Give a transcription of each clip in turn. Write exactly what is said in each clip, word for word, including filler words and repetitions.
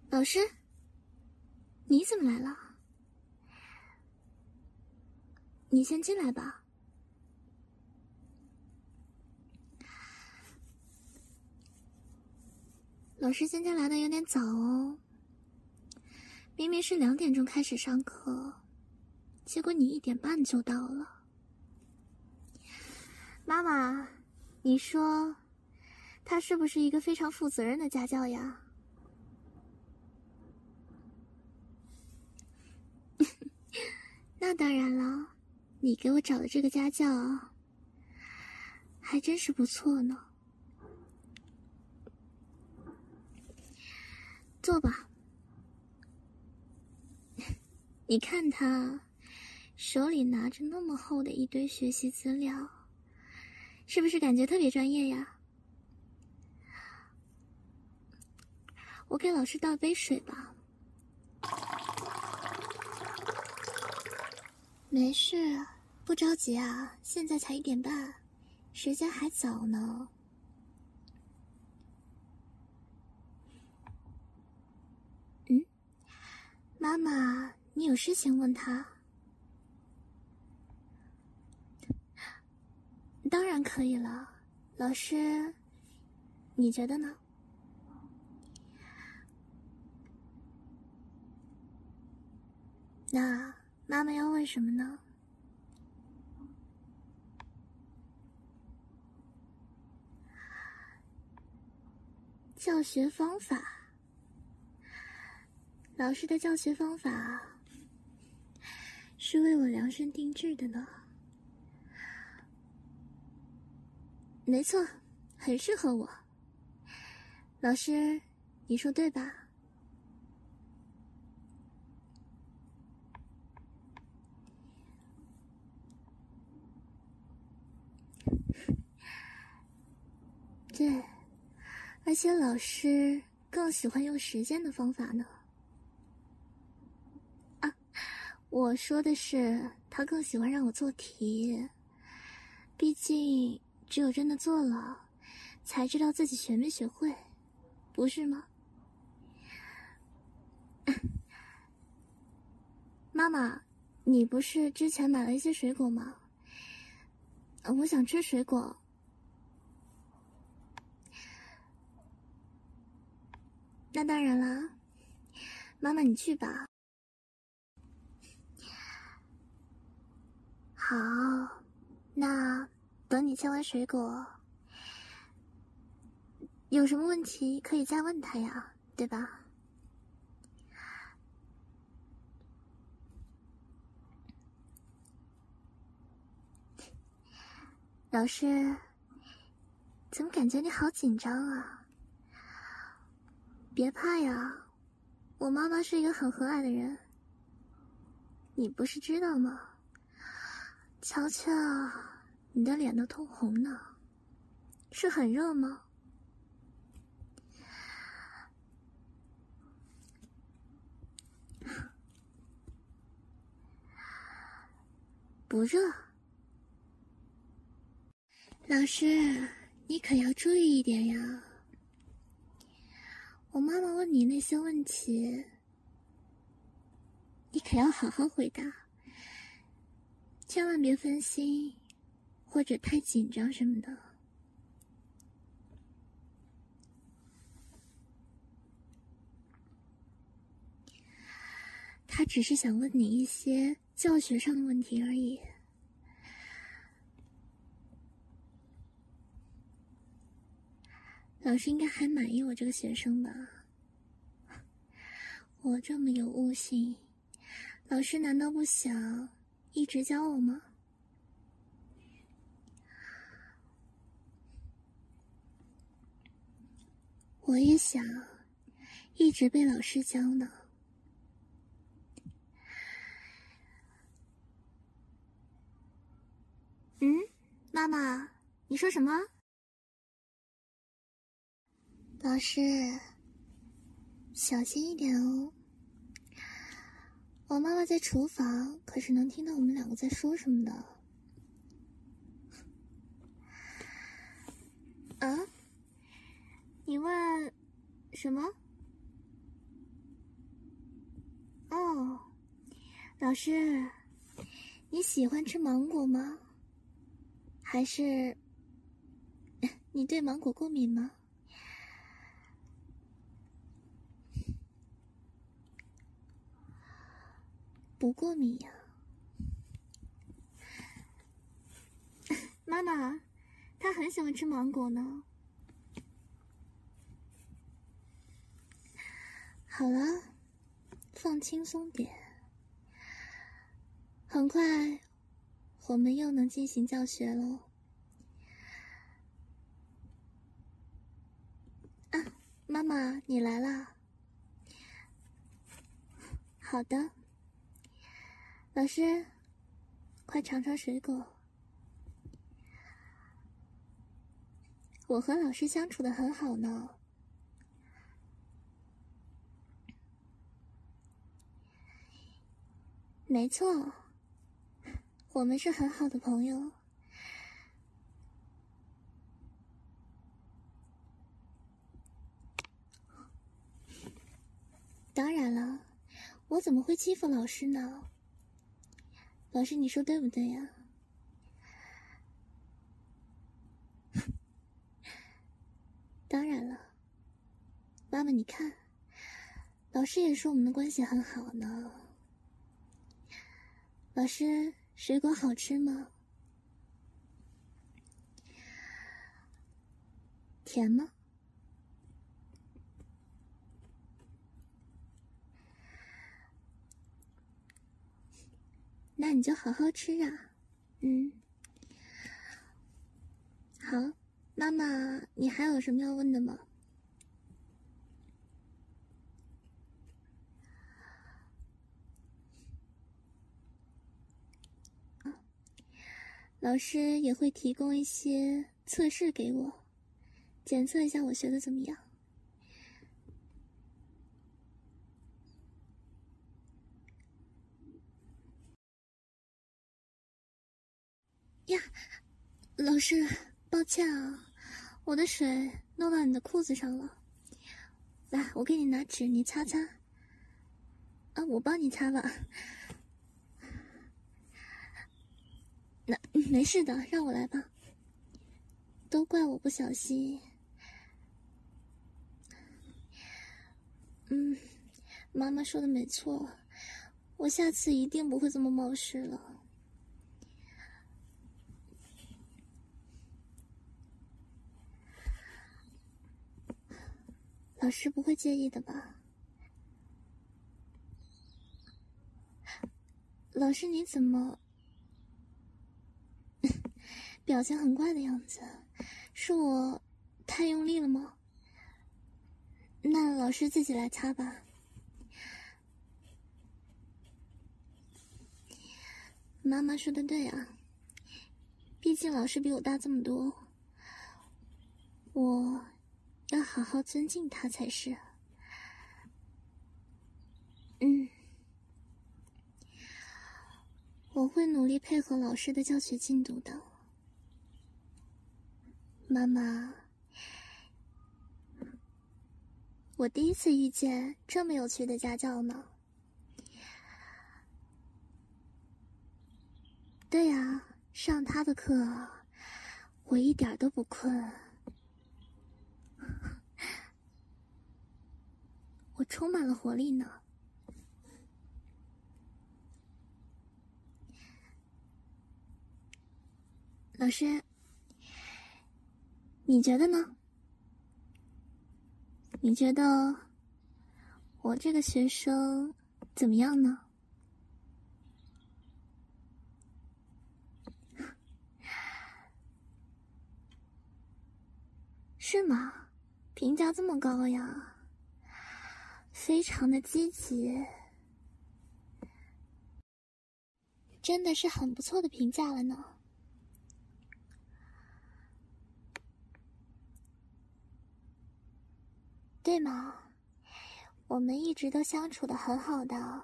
老师，你怎么来了？你先进来吧。老师今天来的有点早哦，明明是两点钟开始上课，结果你一点半就到了。妈妈，你说他是不是一个非常负责任的家教呀？那当然了，你给我找的这个家教还真是不错呢。坐吧。你看他手里拿着那么厚的一堆学习资料，是不是感觉特别专业呀？我给老师倒杯水吧。没事，不着急啊，现在才一点半，时间还早呢。嗯，妈妈，你有事情问他？当然可以了，老师，你觉得呢？那妈妈要问什么呢？教学方法。老师的教学方法是为我量身定制的呢。没错，很适合我。老师，你说对吧？对，而且老师更喜欢用实践的方法呢。啊，我说的是他更喜欢让我做题，毕竟只有真的做了，才知道自己学没学会，不是吗？妈妈，你不是之前买了一些水果吗？我想吃水果。那当然啦，妈妈你去吧。好，那等你切完水果，有什么问题可以再问他呀，对吧？老师，怎么感觉你好紧张啊？别怕呀，我妈妈是一个很和蔼的人，你不是知道吗？瞧瞧，你的脸都通红呢，是很热吗？不热。老师，你可要注意一点呀。我妈妈问你那些问题，你可要好好回答，千万别分心，或者太紧张什么的。他只是想问你一些教学上的问题而已。老师应该还满意我这个学生吧？我这么有悟性，老师难道不想一直教我吗？我也想一直被老师教呢。嗯，妈妈，你说什么？老师，小心一点哦。我妈妈在厨房，可是能听到我们两个在说什么的。啊？你问什么？ 老师，你喜欢吃芒果吗？还是你对芒果过敏吗？不过敏呀。妈妈，他很喜欢吃芒果呢。好了，放轻松点。很快，我们又能进行教学喽。啊，妈妈，你来啦。好的。老师，快尝尝水果。我和老师相处得很好呢。没错，我们是很好的朋友。当然了，我怎么会欺负老师呢？老师，你说对不对呀？当然了，妈妈，你看，老师也说我们的关系很好呢。老师，水果好吃吗？甜吗？那你就好好吃啊。嗯，好，妈妈，你还有什么要问的吗？老师也会提供一些测试给我，检测一下我学的怎么样。呀，老师，抱歉啊，我的水弄到你的裤子上了。来，我给你拿纸，你擦擦。啊，我帮你擦吧。那没事的，让我来吧。都怪我不小心。嗯，妈妈说的没错，我下次一定不会这么冒失了。老师不会介意的吧？老师，你怎么表情很怪的样子？是我太用力了吗？那老师自己来擦吧。妈妈说的对啊，毕竟老师比我大这么多，我要好好尊敬他才是。嗯，我会努力配合老师的教学进度的。妈妈，我第一次遇见这么有趣的家教呢。对呀，上他的课，我一点都不困。我充满了活力呢。老师，你觉得呢？你觉得我这个学生怎么样呢？是吗？评价这么高呀，非常的积极，真的是很不错的评价了呢。对吗？我们一直都相处得很好的。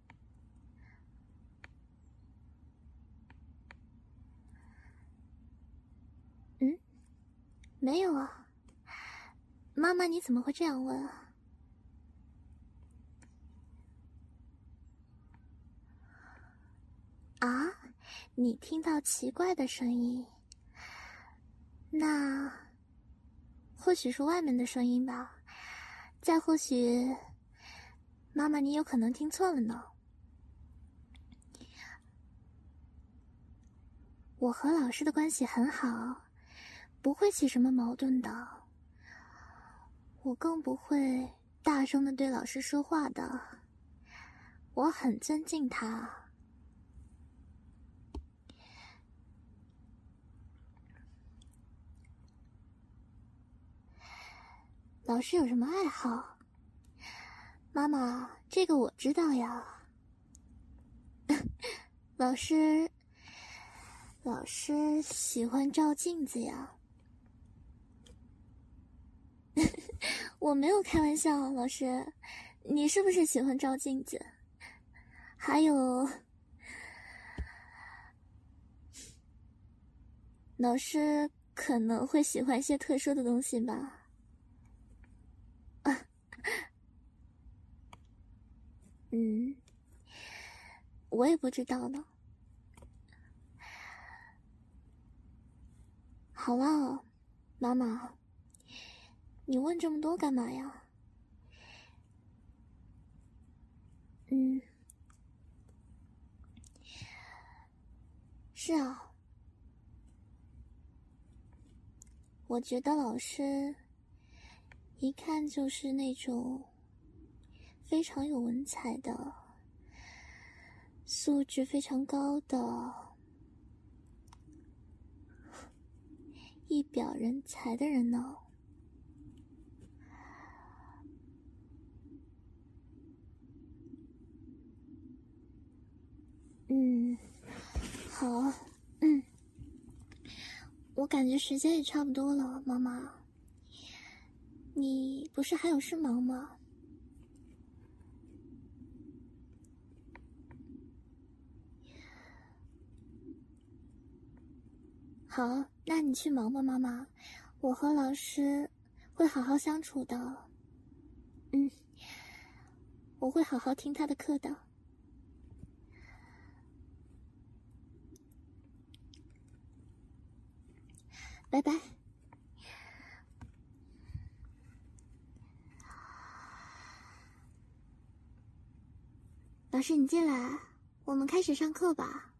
嗯，没有啊。妈妈，你怎么会这样问啊？ 啊，你听到奇怪的声音，那或许是外面的声音吧，再或许，妈妈你有可能听错了呢。我和老师的关系很好，不会起什么矛盾的。我更不会大声的对老师说话的。我很尊敬他。老师有什么爱好？妈妈，这个我知道呀。老师，老师喜欢照镜子呀。我没有开玩笑，老师，你是不是喜欢照镜子？还有，老师可能会喜欢一些特殊的东西吧。啊，嗯，我也不知道呢。好了，妈妈，你问这么多干嘛呀？嗯，是啊，我觉得老师一看就是那种非常有文采的，素质非常高的，一表人才的人呢。嗯，好，嗯，我感觉时间也差不多了，妈妈，你不是还有事忙吗？好，那你去忙吧，妈妈，我和老师会好好相处的。嗯，我会好好听他的课的。拜拜。老师，你进来，我们开始上课吧。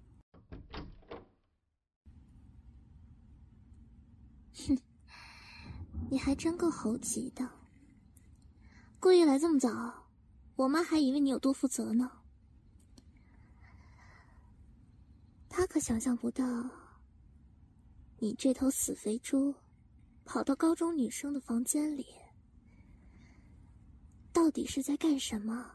哼，你还真够猴急的，故意来这么早，我妈还以为你有多负责呢。她可想象不到，你这头死肥猪，跑到高中女生的房间里，到底是在干什么？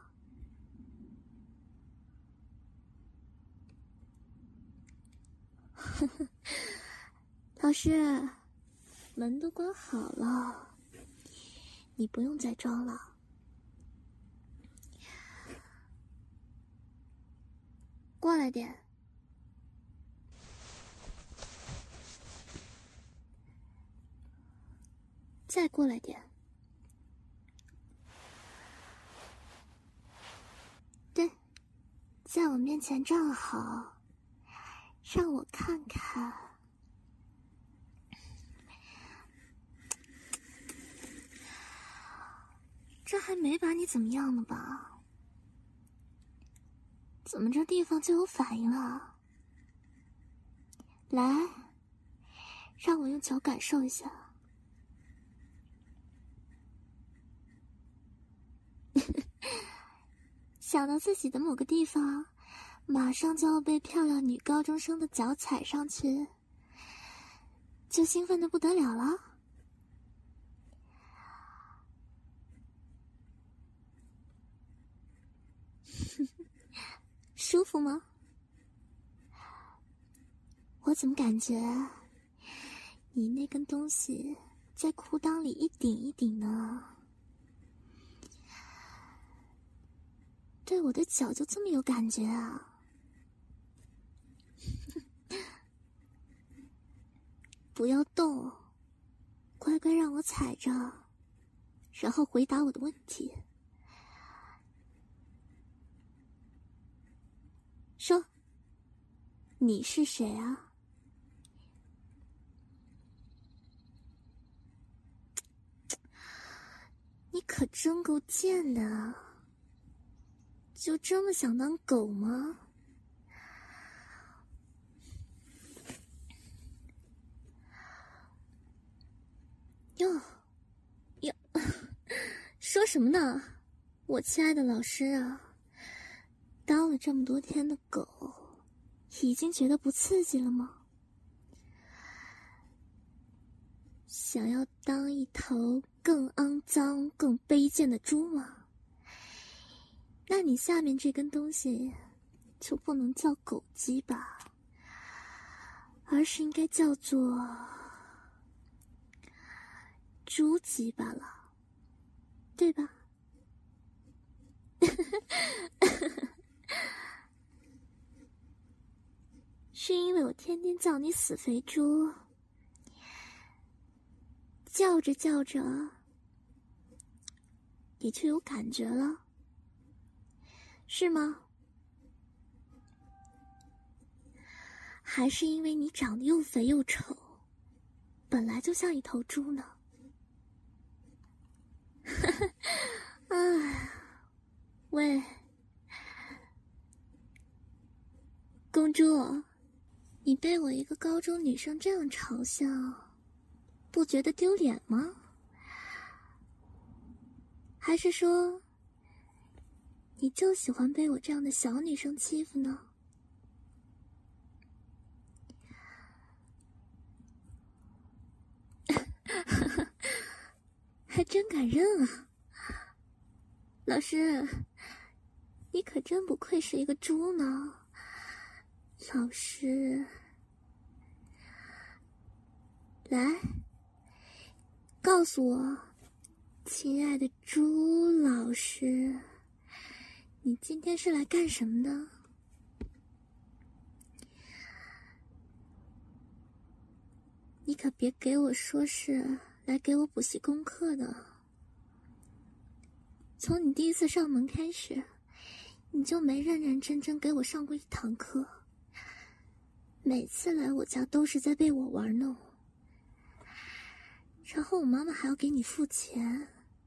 呵呵，老师，门都关好了，你不用再装了。过来点。再过来点。对，在我面前站好，让我看看。这还没把你怎么样呢吧？怎么这地方就有反应了？来，让我用脚感受一下。想到自己的某个地方马上就要被漂亮女高中生的脚踩上去，就兴奋得不得了了。舒服吗？我怎么感觉你那根东西在裤裆里一顶一顶呢？对我的脚就这么有感觉啊？不要动，乖乖让我踩着，然后回答我的问题。说， 你是谁啊？你可真够贱的啊！就这么想当狗吗？哟哟，说什么呢？我亲爱的老师啊，当了这么多天的狗，已经觉得不刺激了吗？想要当一头更肮脏、更卑贱的猪吗？那你下面这根东西就不能叫狗鸡吧，而是应该叫做猪鸡罢了，对吧？是因为我天天叫你死肥猪，叫着叫着你就有感觉了，是吗？还是因为你长得又肥又丑，本来就像一头猪呢？哎，喂，公主，你被我一个高中女生这样嘲笑，不觉得丢脸吗？还是说，你就喜欢被我这样的小女生欺负呢？还真敢认啊！老师，你可真不愧是一个猪呢。老师，来，告诉我，亲爱的猪老师，你今天是来干什么的？你可别给我说是来给我补习功课的。从你第一次上门开始，你就没认认真真给我上过一堂课。每次来我家都是在被我玩弄，然后我妈妈还要给你付钱。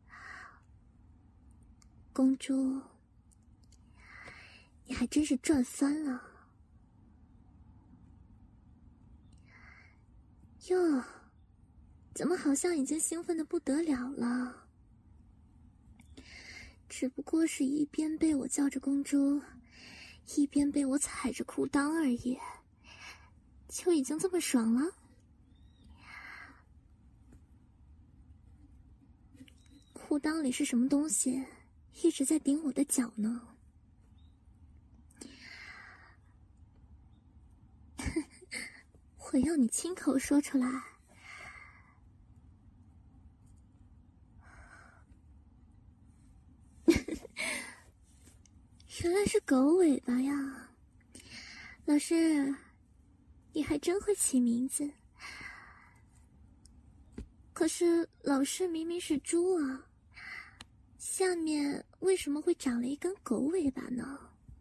公主，你还真是赚翻了。哟，怎么好像已经兴奋得不得了了？只不过是一边被我叫着公猪，一边被我踩着裤裆而已，就已经这么爽了？裤裆里是什么东西一直在顶我的脚呢？我要你亲口说出来。原来是狗尾巴呀！老师，你还真会起名字。可是老师明明是猪啊，下面为什么会长了一根狗尾巴呢？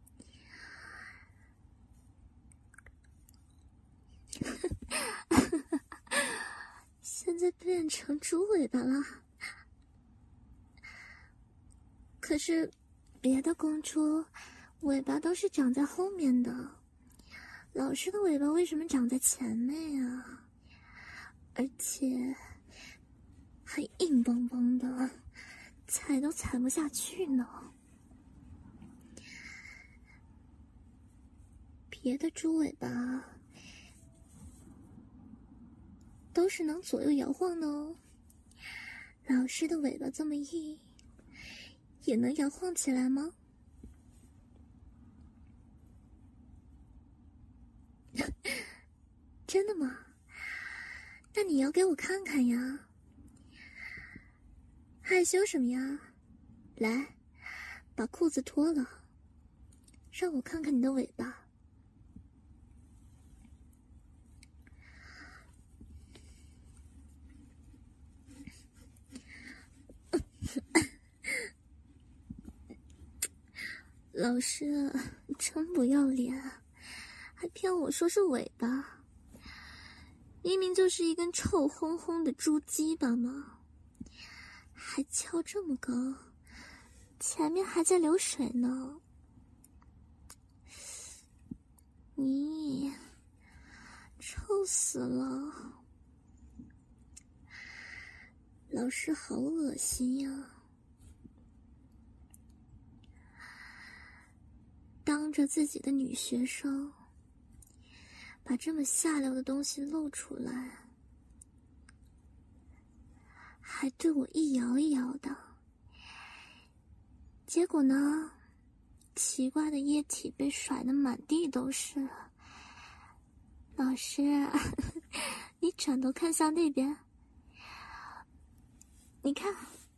现在变成猪尾巴了。可是别的公猪尾巴都是长在后面的，老师的尾巴为什么长在前面啊？而且还硬邦邦的，踩都踩不下去呢。别的猪尾巴都是能左右摇晃的哦，老师的尾巴这么硬，也能摇晃起来吗？真的吗？那你摇给我看看呀！害羞什么呀？来，把裤子脱了，让我看看你的尾巴。老师，真不要脸， 还骗我说是尾巴，明明就是一根臭烘烘的猪鸡巴嘛，还翘这么高，前面还在流水呢。你臭死了，老师好恶心呀！当着自己的女学生把这么下流的东西露出来，还对我一摇一摇的，结果呢，奇怪的液体被甩得满地都是。老师，你转头看向那边，你看，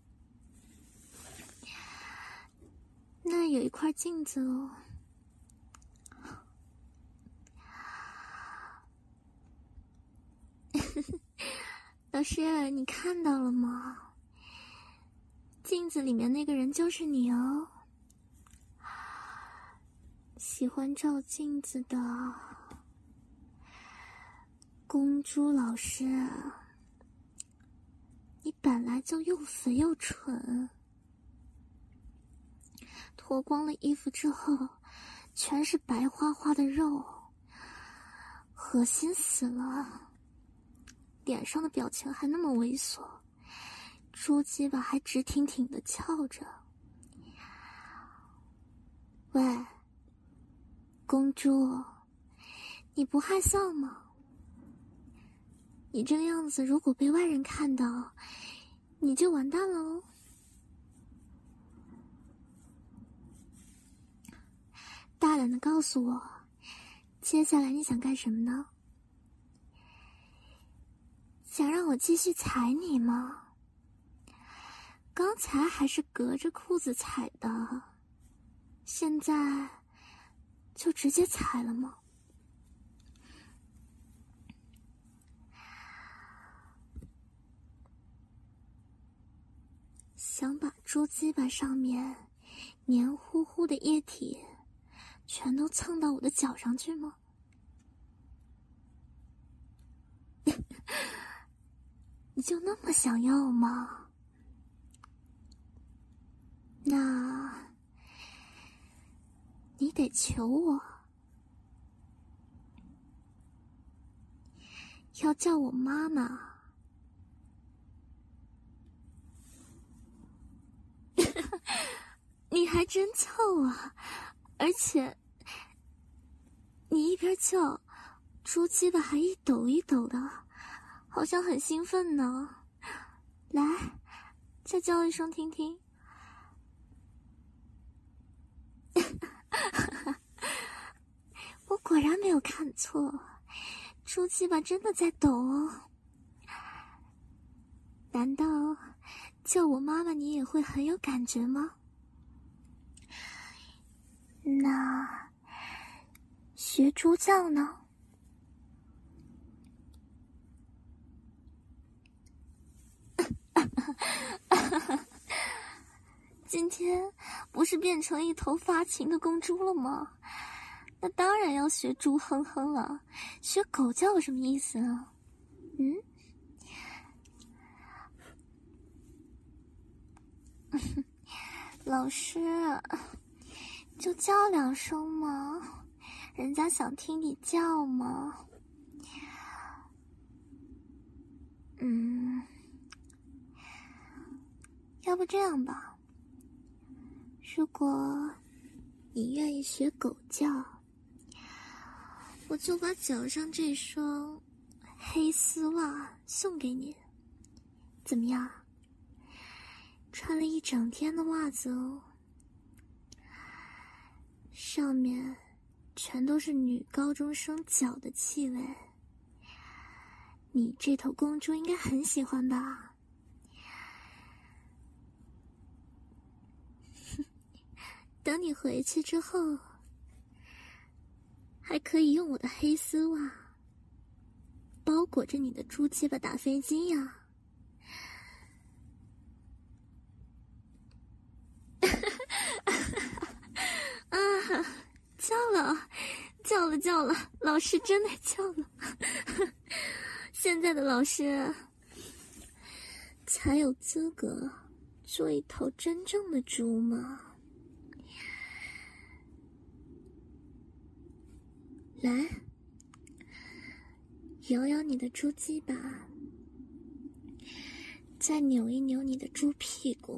那有一块镜子哦。老师，你看到了吗？镜子里面那个人就是你哦。喜欢照镜子的公猪老师，你本来就又肥又蠢，脱光了衣服之后全是白花花的肉，恶心死了。脸上的表情还那么猥琐，猪鸡巴还直挺挺的翘着。喂，公猪，你不害臊吗？你这个样子如果被外人看到，你就完蛋了哦。大胆的告诉我，接下来你想干什么呢？想让我继续踩你吗？刚才还是隔着裤子踩的，现在就直接踩了吗？想把猪鸡巴上面黏糊糊的液体全都蹭到我的脚上去吗？你就那么想要吗？那你得求我，要叫我妈妈。你还真臭啊，而且你一边叫，猪鸡巴还一抖一抖的，好像很兴奋呢。来，再叫一声听听。我果然没有看错，猪鸡巴真的在抖哦。难道叫我妈妈你也会很有感觉吗？那学猪叫呢？今天不是变成一头发情的公猪了吗？那当然要学猪哼哼了，学狗叫有什么意思啊？嗯？老师，就叫两声嘛，人家想听你叫嘛。嗯，要不这样吧，如果你愿意学狗叫，我就把脚上这双黑丝袜送给你，怎么样？穿了一整天的袜子哦，上面全都是女高中生脚的气味，你这头公猪应该很喜欢吧？等你回去之后，还可以用我的黑丝袜包裹着你的猪鸡巴打飞机呀！啊，叫了，叫了叫了，老师真的叫了。现在的老师才有资格做一头真正的猪吗？来，摇摇你的猪鸡巴，再扭一扭你的猪屁股。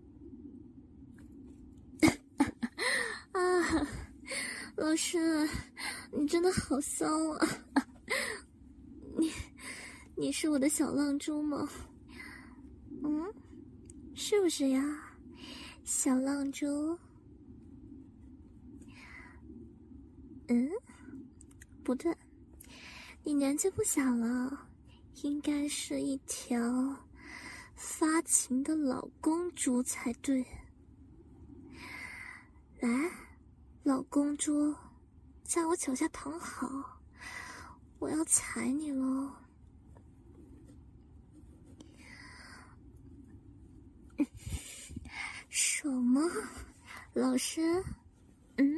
啊，老师，你真的好骚啊！你，你是我的小浪猪吗？嗯，是不是呀，小浪猪？嗯，不对，你年纪不小了，应该是一条发情的老公猪才对。来，老公猪，在我脚下躺好，我要踩你喽！什么？老师？嗯？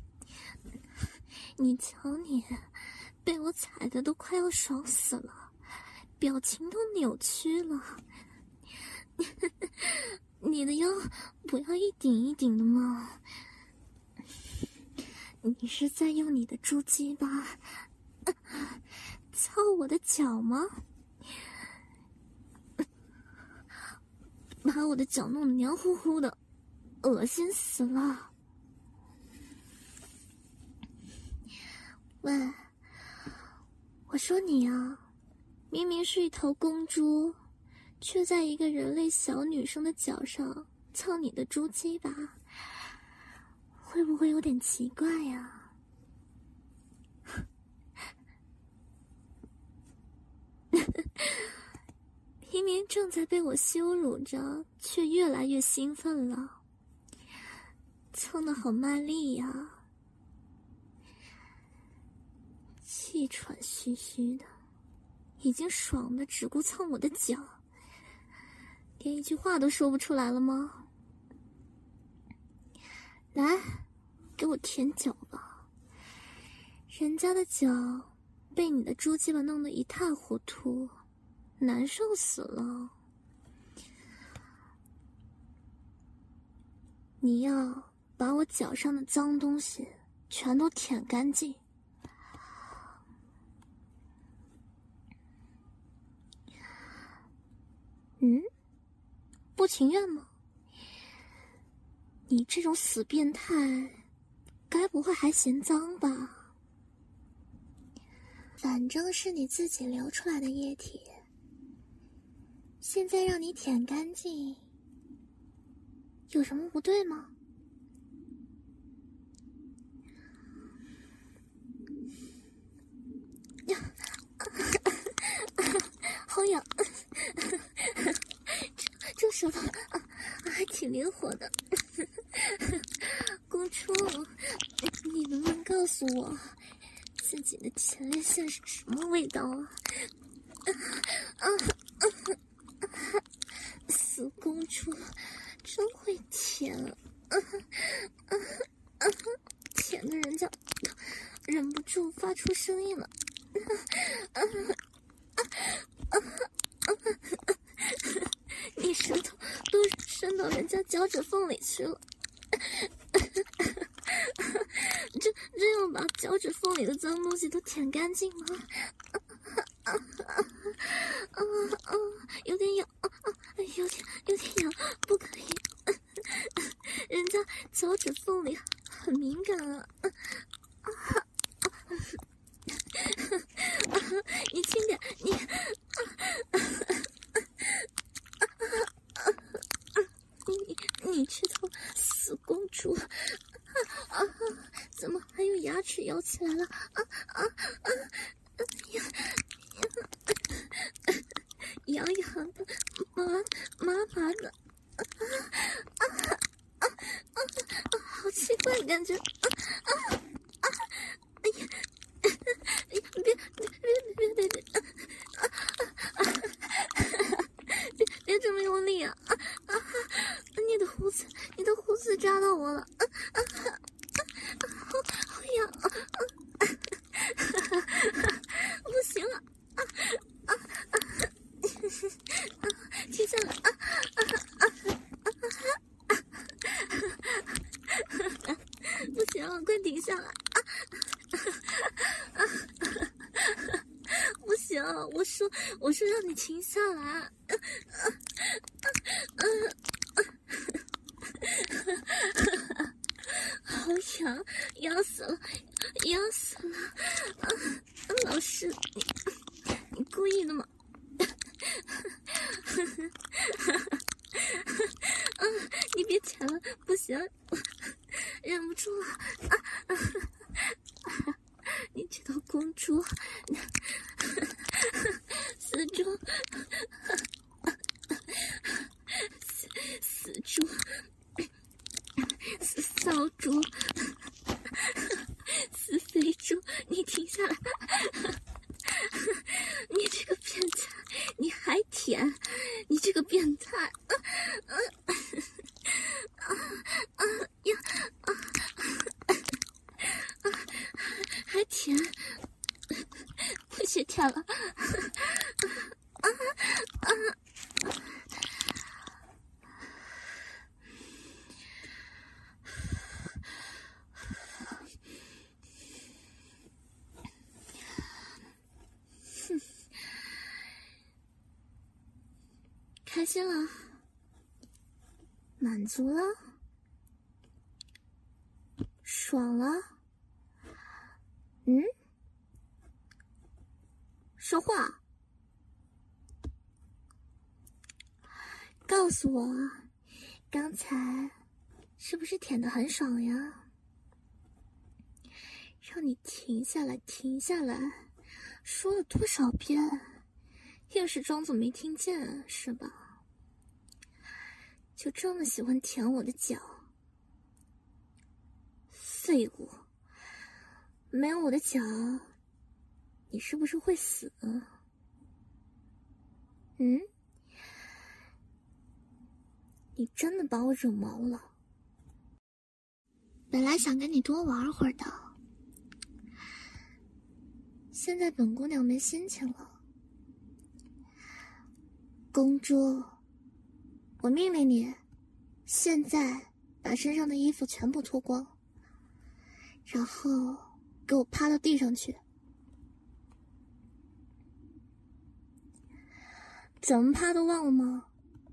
你瞧你，被我踩的都快要爽死了，表情都扭曲了。你的腰不要一顶一顶的吗？你是在用你的猪鸡巴操我的脚吗？把我的脚弄得黏糊糊的，恶心死了。喂，我说你啊，明明是一头公猪，却在一个人类小女生的脚上操你的猪鸡巴，会不会有点奇怪呀？明明正在被我羞辱着，却越来越兴奋了，蹭得好卖力呀，气喘吁吁的，已经爽的只顾蹭我的脚，连一句话都说不出来了吗？来，给我舔脚吧，人家的脚被你的猪鸡巴弄得一塌糊涂，难受死了。你要把我脚上的脏东西全都舔干净。嗯？不情愿吗？你这种死变态，该不会还嫌脏吧？反正是你自己流出来的液体，现在让你舔干净，有什么不对吗？好痒，这这舌头啊，还挺灵活的。公主，你能不能告诉我，自己的前列腺是什么味道啊？啊啊啊！死公主，真会舔啊！啊啊啊！舔的人家忍不住发出声音了。啊啊啊啊！你舌头都伸到人家脚趾缝里去了。这这要把脚趾缝里的脏东西都舔干净吗？啊啊啊啊啊！有点痒啊啊！有点有点痒，不可以。人家脚趾缝里很敏感啊！啊啊啊！你轻点，你啊啊啊啊！你你你这头死公主！啊！怎么还有牙齿咬起来了？啊啊啊！痒痒痒的，麻麻麻的，啊啊啊啊！好奇怪的感觉！啊啊啊！哎呀！别别别别别别！啊啊啊！别别这么用力啊！啊啊！你的胡子，你的胡子扎到我了！啊啊啊！好好痒啊！ 快停下来！啊啊啊不行，我说我说让你停下来！啊啊啊啊！好痒，痒死了，痒死了！啊，老师，你你故意的吗？啊，你别舔了，不行，我忍不住了！啊啊啊！你这头公猪，死猪，死死猪，死骚猪，死肥猪，你停下来！你这个变态，你还舔，你这个变态！啊啊啊啊呀啊啊！还舔，不许舔了！啊啊！哼，开心了，满足了，爽了。嗯？说话，告诉我，刚才是不是舔得很爽呀？让你停下来，停下来，说了多少遍，又是装作没听见，是吧？就这么喜欢舔我的脚，废物！没有我的脚，你是不是会死？嗯？你真的把我惹毛了。本来想跟你多玩会儿的，现在本姑娘没心情了。公主，我命令你，现在把身上的衣服全部脱光，然后给我趴到地上去。怎么趴都忘了吗？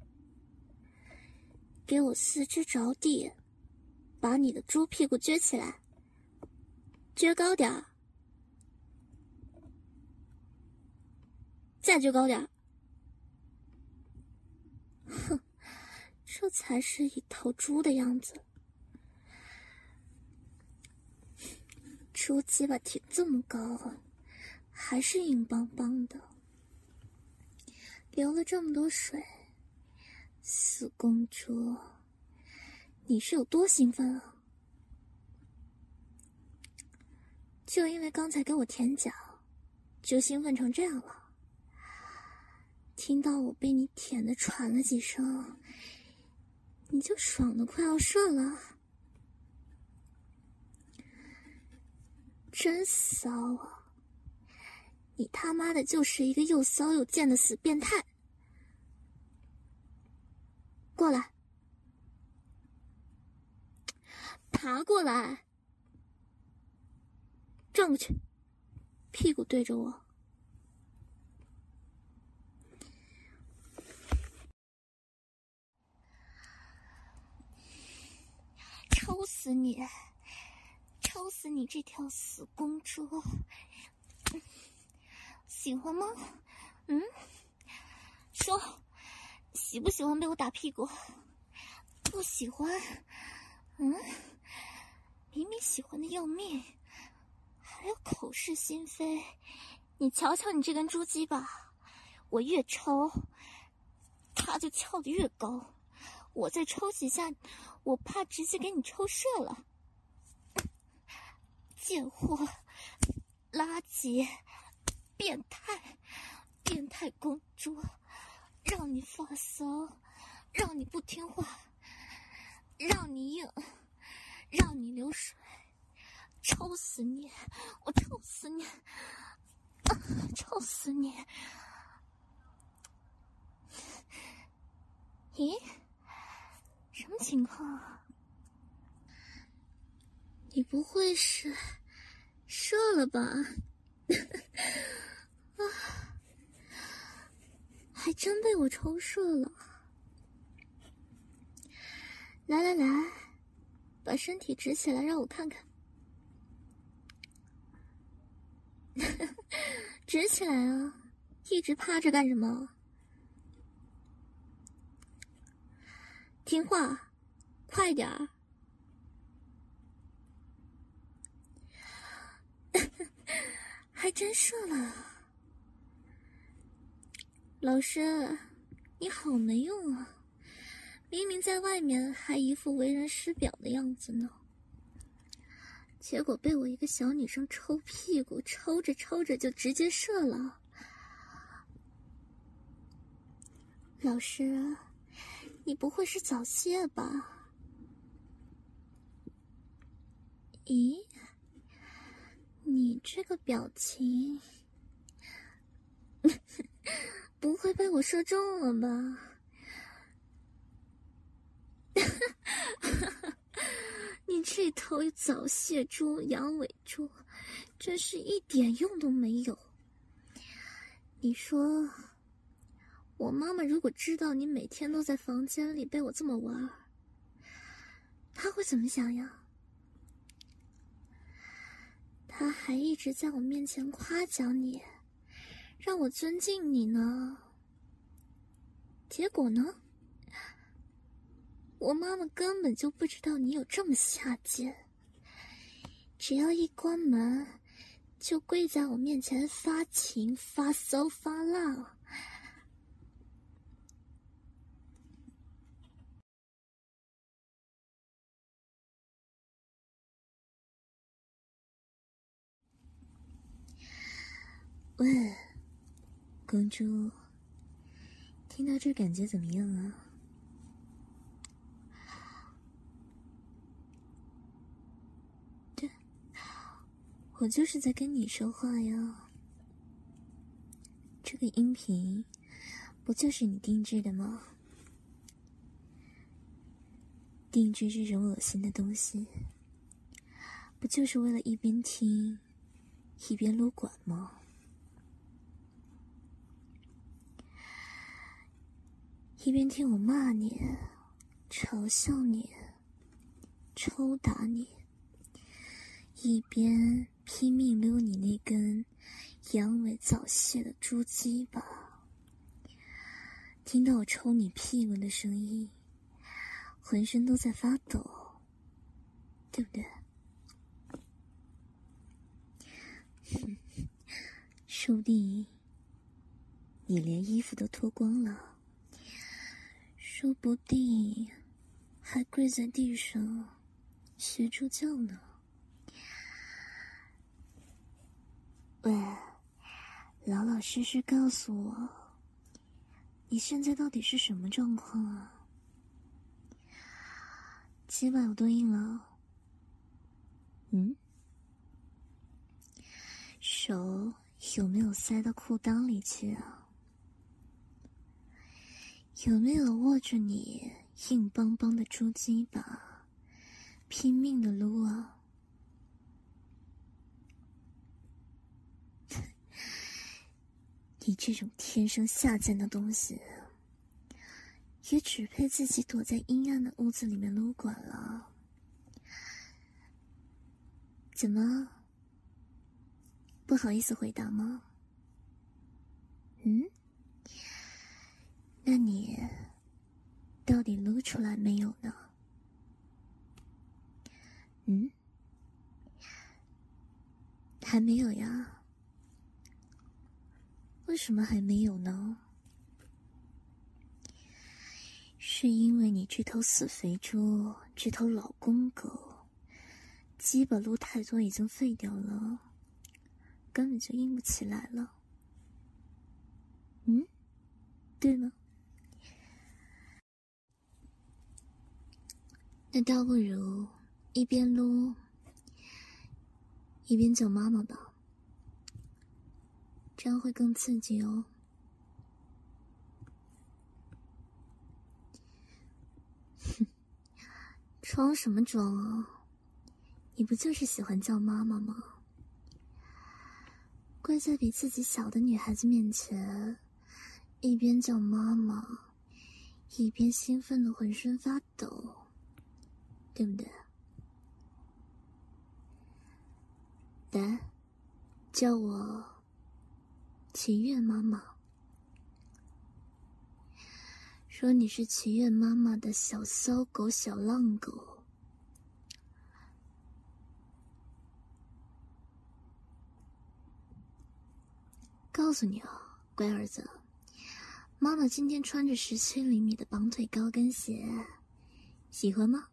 给我四肢着地，把你的猪屁股撅起来，撅高点儿，再撅高点儿。哼，这才是一头猪的样子。猪鸡巴挺这么高，还是硬邦邦的，流了这么多水。死公主，你是有多兴奋啊？就因为刚才给我舔脚，就兴奋成这样了？听到我被你舔得喘了几声，你就爽得快要射了？真骚啊！你他妈的就是一个又骚又贱的死变态！过来，爬过来，转过去，屁股对着我。抽死你！抽死你这条死公猪！喜欢吗？嗯？说，喜不喜欢被我打屁股？不喜欢？嗯？明明喜欢的要命，还要口是心非。你瞧瞧你这根猪鸡巴，我越抽，它就翘得越高。我再抽几下，我怕直接给你抽射了。贱货，垃圾，变态，变态公主，让你发骚，让你不听话，让你硬，让你流水，抽死你！我抽死你！啊，抽死你！咦，什么情况啊？ 你不会是射了吧？啊，还真被我抽射了。来来来，把身体直起来让我看看。直起来啊，一直趴着干什么？听话，快点儿。还真射了。老师，你好没用啊，明明在外面还一副为人师表的样子呢，结果被我一个小女生抽屁股，抽着抽着就直接射了。老师，你不会是早泄吧？咦，你这个表情不会被我射中了吧？你这头早泄猪、阳痿猪，真是一点用都没有。你说，我妈妈如果知道你每天都在房间里被我这么玩，她会怎么想呀？她还一直在我面前夸奖你，让我尊敬你呢。结果呢？我妈妈根本就不知道你有这么下贱，只要一关门，就跪在我面前发情、发骚、发浪。 喂，公主，听到这感觉怎么样啊？对，我就是在跟你说话呀。这个音频不就是你定制的吗？定制这种恶心的东西，不就是为了一边听一边撸管吗？一边听我骂你、嘲笑你、抽打你，一边拼命撸你那根阳痿早泄的猪鸡巴。听到我抽你屁股的声音，浑身都在发抖，对不对？说不定你连衣服都脱光了，说不定还跪在地上学猪叫呢。喂，老老实实告诉我，你现在到底是什么状况啊？鸡巴有多硬了？嗯？手有没有塞到裤裆里去啊？有没有握着你硬邦邦的猪鸡巴，拼命的撸啊？你这种天生下贱的东西，也只配自己躲在阴暗的屋子里面撸管了。怎么？不好意思回答吗？嗯？那你到底撸出来没有呢？嗯？还没有呀？为什么还没有呢？是因为你这头死肥猪，这头老公狗，鸡巴撸太多已经废掉了，根本就硬不起来了。嗯？对吗？那倒不如一边撸一边叫妈妈吧，这样会更刺激哦。哼，装什么装啊？ 你不就是喜欢叫妈妈吗？跪在比自己小的女孩子面前，一边叫妈妈，一边兴奋的浑身发抖，对不对？来，叫我祈月妈妈。说你是祈月妈妈的小骚狗、小浪狗。告诉你啊，乖儿子，妈妈今天穿着十七厘米的绑腿高跟鞋，喜欢吗？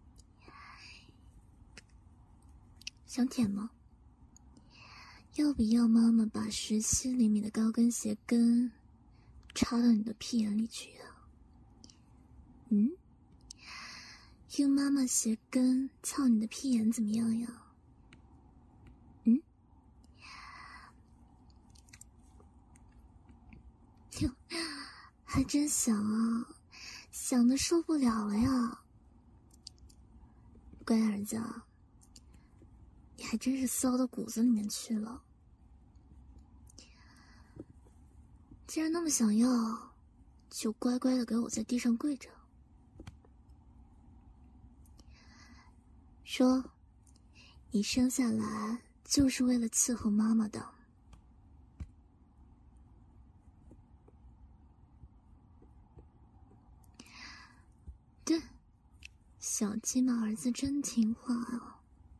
想舔吗？要不要妈妈把十七厘米的高跟鞋跟插到你的屁眼里去啊？嗯？用妈妈鞋跟操你的屁眼怎么样呀？嗯？哟，还真想啊，想的受不了了呀。乖儿子啊，你还真是骚到骨子里面去了。既然那么想要，就乖乖的给我在地上跪着。说，你生下来就是为了伺候妈妈的。对，小鸡毛儿子真听话哦。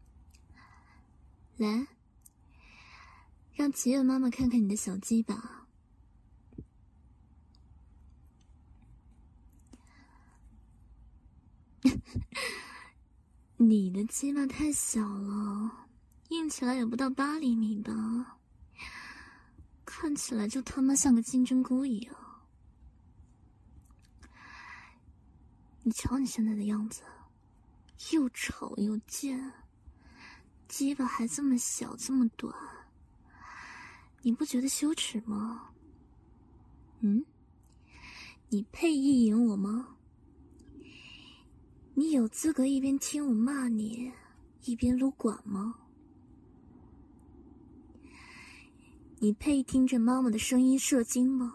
来，让祈月妈妈看看你的小鸡吧。你的鸡巴太小了，硬起来也不到八厘米吧，看起来就他妈像个金针菇一样。你瞧你现在的样子，又丑又贱，鸡巴还这么小这么短，你不觉得羞耻吗？嗯？你配意淫我吗？你有资格一边听我骂你，一边撸管吗？你配听着妈妈的声音射精吗？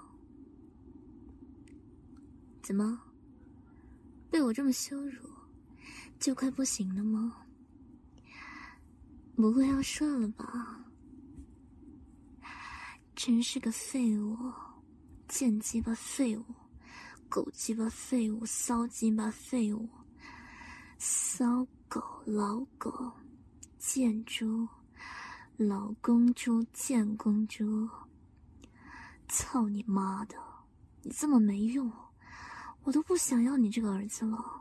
怎么，被我这么羞辱，就快不行了吗？不会要射了吧？真是个废物，贱鸡巴废物，狗鸡巴废物，骚鸡巴废物，骚狗、老狗、贱猪、老公猪、贱公猪，操你妈的！你这么没用，我都不想要你这个儿子了。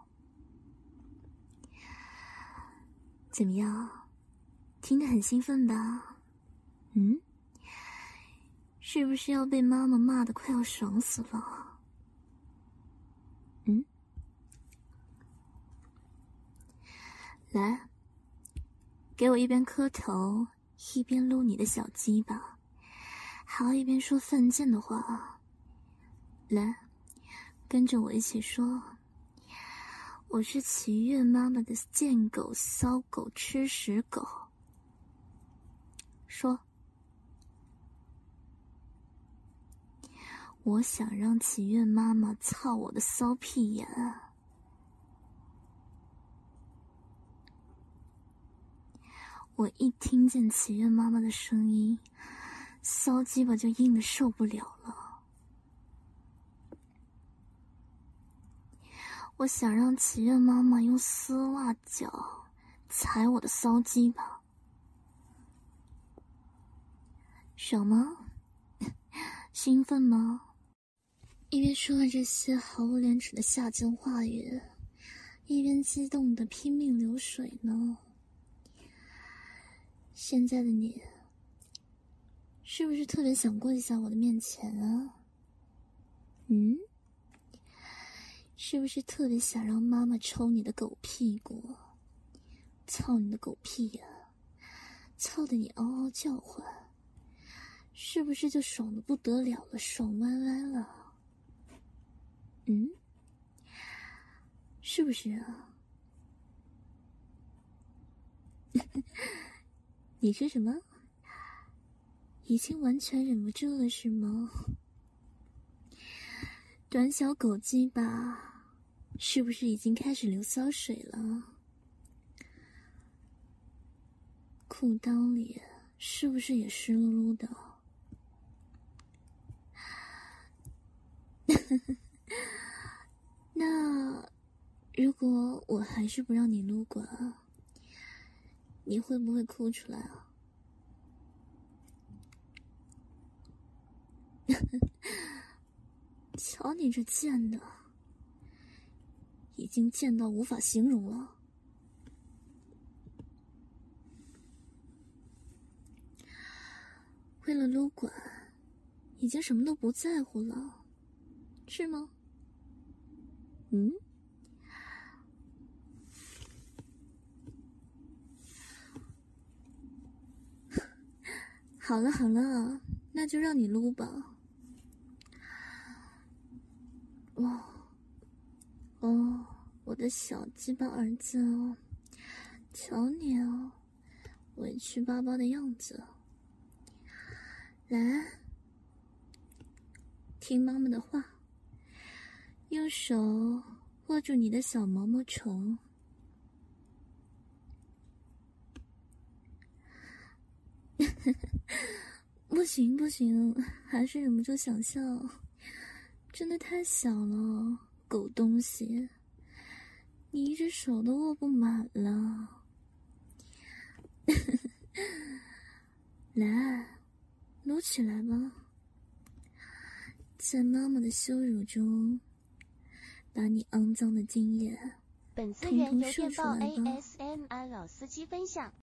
怎么样，听得很兴奋吧？嗯？是不是要被妈妈骂得快要爽死了？嗯？来，给我一边磕头一边撸你的小鸡巴，还要一边说犯贱的话。来，跟着我一起说，我是祈月妈妈的贱狗、骚狗、吃屎狗。说，我想让祈月妈妈操我的骚屁眼。我一听见祈月妈妈的声音，骚鸡巴就硬得受不了了。我想让祈月妈妈用丝袜脚踩我的骚鸡巴，爽吗？兴奋吗？一边说了这些毫无廉耻的下贱话语，一边激动的拼命流水呢。现在的你，是不是特别想跪在我的面前啊？嗯？是不是特别想让妈妈抽你的狗屁股，操你的狗屁呀、啊，操得你嗷嗷叫唤？是不是就爽得不得了了，爽歪歪了？嗯？是不是啊？ 你说什么？已经完全忍不住了是吗？短小狗鸡吧，是不是已经开始流骚水了？裤裆里是不是也湿漉漉的？那如果我还是不让你撸管，你会不会哭出来啊？瞧你这贱的，已经贱到无法形容了。为了撸管，已经什么都不在乎了，是吗？嗯？好了好了，那就让你撸吧。哦，哦，我的小鸡巴儿子哦，瞧你哦，委屈巴巴的样子。来，听妈妈的话，用手握住你的小毛毛虫。不行不行，还是忍不住想笑，真的太小了，狗东西，你一只手都握不满了。来，撸起来吧，在妈妈的羞辱中，把你肮脏的精液本资源由电报 A S M R 老司机分享。